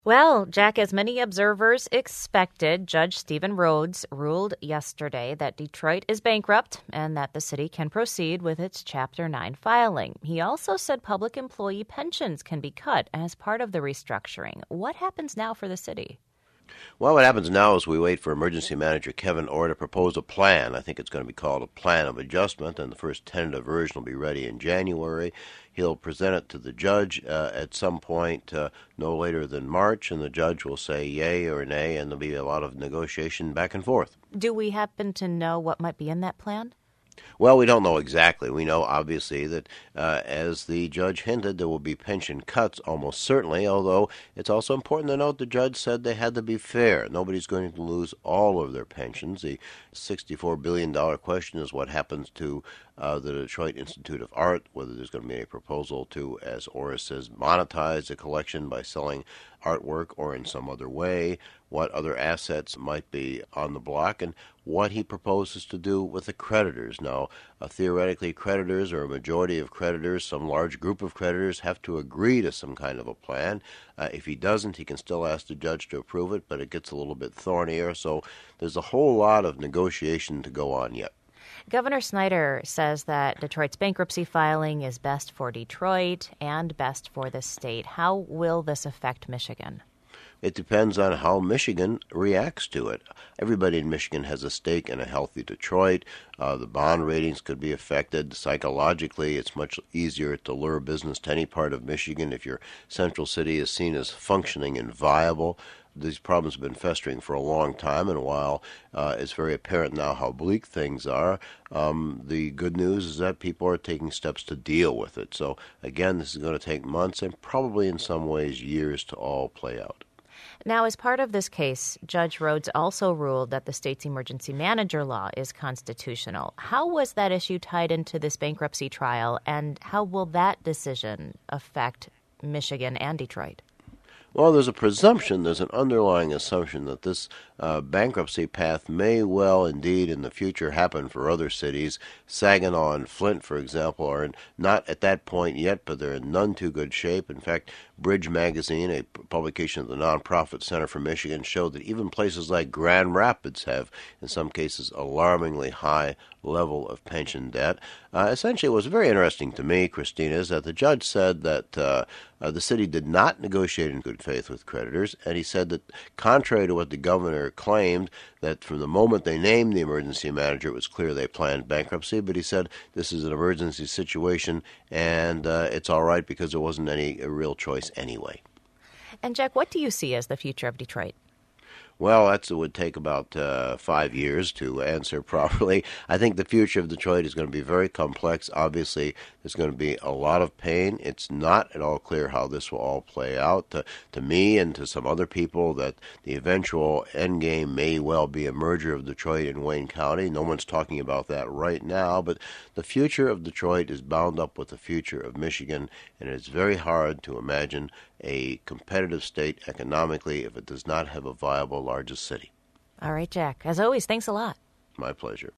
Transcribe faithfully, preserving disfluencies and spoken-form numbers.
Well, Jack, as many observers expected, Judge Stephen Rhodes ruled yesterday that Detroit is bankrupt and that the city can proceed with its Chapter nine filing. He also said public employee pensions can be cut as part of the restructuring. What happens now for the city? Well, what happens now is we wait for Emergency Manager Kevin Orr to propose a plan. I think it's going to be called a plan of adjustment, and the first tentative version will be ready in January. He'll present it to the judge uh, at some point uh, no later than March, and the judge will say yay or nay, and there'll be a lot of negotiation back and forth. Do we happen to know what might be in that plan? Well, we don't know exactly. We know, obviously, that uh, as the judge hinted, there will be pension cuts almost certainly, although it's also important to note the judge said they had to be fair. Nobody's going to lose all of their pensions. The sixty-four billion dollars question is what happens to uh, the Detroit Institute of Art, whether there's going to be a proposal to, as Orr says, monetize the collection by selling artwork or in some other way, what other assets might be on the block, and what he proposes to do with the creditors. Now, uh, theoretically, creditors or a majority of creditors, some large group of creditors, have to agree to some kind of a plan. Uh, if he doesn't, he can still ask the judge to approve it, but it gets a little bit thornier, so there's a whole lot of negotiation to go on yet. Governor Snyder says that Detroit's bankruptcy filing is best for Detroit and best for the state. How will this affect Michigan? It depends on how Michigan reacts to it. Everybody in Michigan has a stake in a healthy Detroit. Uh, the bond ratings could be affected. Psychologically, it's much easier to lure business to any part of Michigan if your central city is seen as functioning and viable. These problems have been festering for a long time, and while uh, it's very apparent now how bleak things are, um, the good news is that people are taking steps to deal with it. So, again, this is going to take months and probably in some ways years to all play out. Now, as part of this case, Judge Rhodes also ruled that the state's emergency manager law is constitutional. How was that issue tied into this bankruptcy trial, and how will that decision affect Michigan and Detroit? Well, there's a presumption, there's an underlying assumption that this uh, bankruptcy path may well indeed in the future happen for other cities. Saginaw and Flint, for example, are in, not at that point yet, but they're in none too good shape. In fact, Bridge Magazine, a publication of the Nonprofit Center for Michigan, showed that even places like Grand Rapids have, in some cases, alarmingly high level of pension debt. Uh, essentially, what was very interesting to me, Christina, is that the judge said that uh, uh, the city did not negotiate in good faith with creditors, and he said that, contrary to what the governor claimed, that from the moment they named the emergency manager, it was clear they planned bankruptcy, but he said this is an emergency situation, and uh, it's all right because there wasn't any uh, real choice anyway. And, Jack, what do you see as the future of Detroit? Well, that's, it would take about uh, five years to answer properly. I think the future of Detroit is going to be very complex. Obviously, there's going to be a lot of pain. It's not at all clear how this will all play out. To, to me and to some other people, that the eventual end game may well be a merger of Detroit and Wayne County. No one's talking about that right now, but the future of Detroit is bound up with the future of Michigan, and it's very hard to imagine a competitive state economically if it does not have a viable largest city. All right, Jack. As always, thanks a lot. My pleasure.